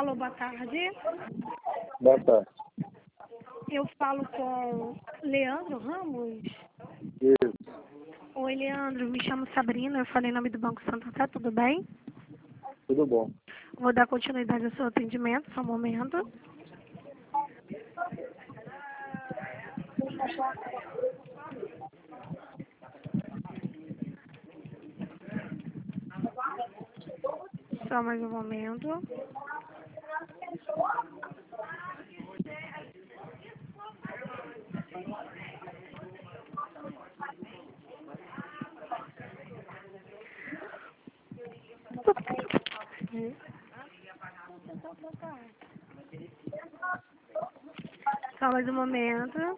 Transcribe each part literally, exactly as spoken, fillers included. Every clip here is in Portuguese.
Alô, boa tarde. Boa tarde. Eu falo com Leandro Ramos. Isso. Oi, Leandro. Me chamo Sabrina. Eu falei em nome do Banco Santander. Tudo bem? Tudo bom. Vou dar continuidade ao seu atendimento. Só um momento. Só mais um momento. Só mais um momento.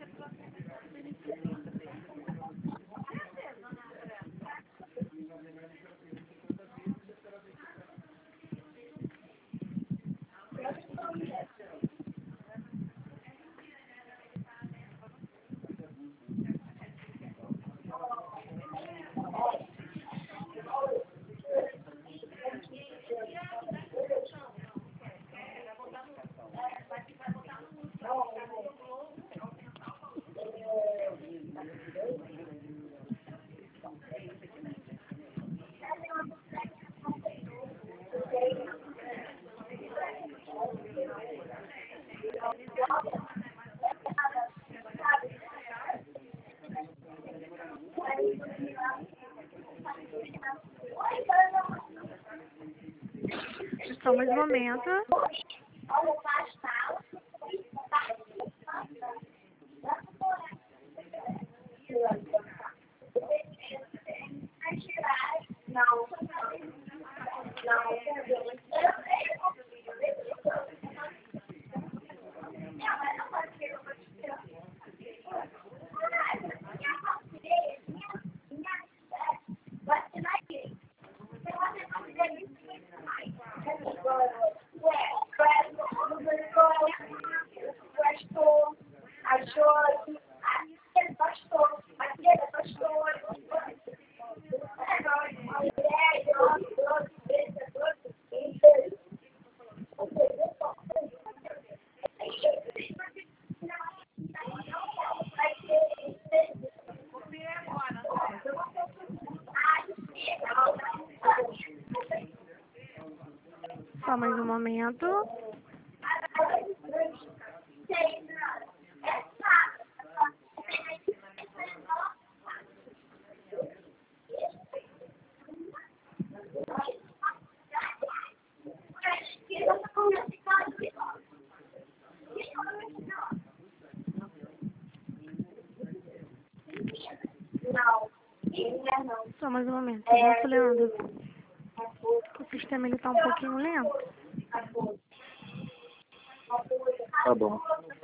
Só mais um momento. Só mais um momento. Só mais um momento. Nossa, Leandro. O sistema ele tá um pouquinho lento. Tá bom.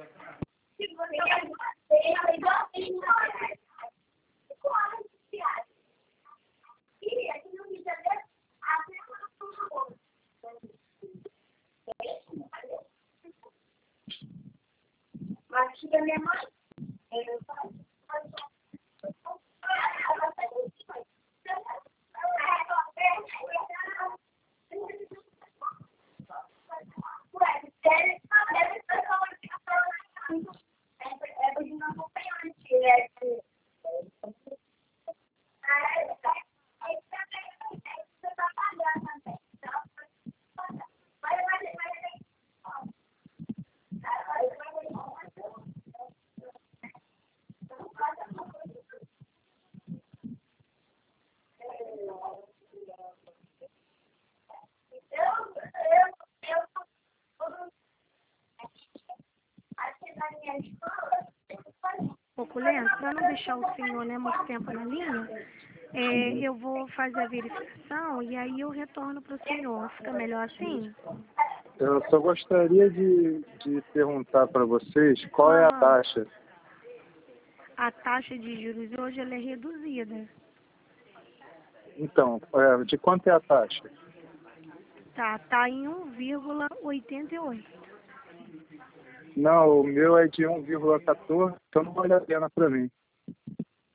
Pouco lento, para não deixar o senhor, né, muito tempo na linha, é, eu vou fazer a verificação e aí eu retorno para o senhor. Fica melhor assim? Eu só gostaria de, de perguntar para vocês qual é a Ah, taxa. a taxa de juros hoje ela é reduzida. Então, é, de quanto é a taxa? Tá, tá em um vírgula oitenta e oito. Não, o meu é de um vírgula quatorze, então não vale a pena para mim.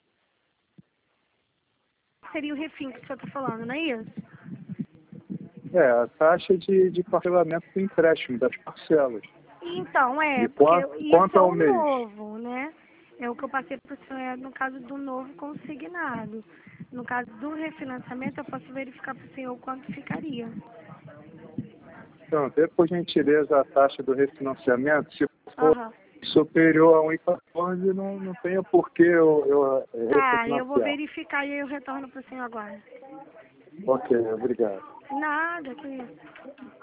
Seria o refim que o senhor está falando, não é isso? É, a taxa de, de parcelamento do empréstimo, das parcelas. Então, é, E porque quanto, isso quanto é ao o mês? novo, né? É o que eu passei para o senhor, é no caso do novo consignado. No caso do refinanciamento, eu posso verificar para o senhor quanto ficaria. Então, dê por gentileza a taxa do refinanciamento, se for Aham. superior a um e quatorze, não, não tem o porquê eu, eu eh, Tá, eu vou refinanciar. verificar e aí eu retorno para o senhor agora. Ok, obrigado. Nada, que isso.